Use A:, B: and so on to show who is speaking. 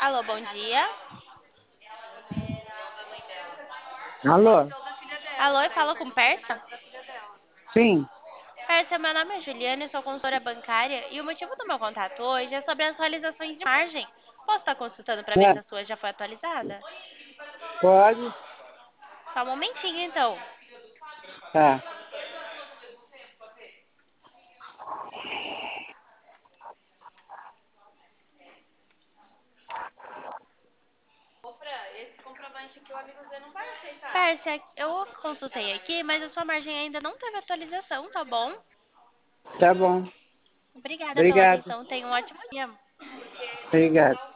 A: Alô, bom dia.
B: Alô?
A: Alô, e fala com Pérsia?
B: Sim,
A: Pérsia, meu nome é Juliana, eu sou consultora bancária e o motivo do meu contato hoje é sobre as atualizações de margem. Posso estar consultando para ver
B: é,
A: se a sua já foi atualizada?
B: pode.
A: Só um momentinho, então.
B: Tá.
A: Pérsia, eu consultei aqui, mas a sua margem ainda não teve atualização, tá bom?
B: Tá bom.
A: Obrigada pela
B: Obrigado.
A: atenção, tenha um ótimo dia.
B: Obrigado.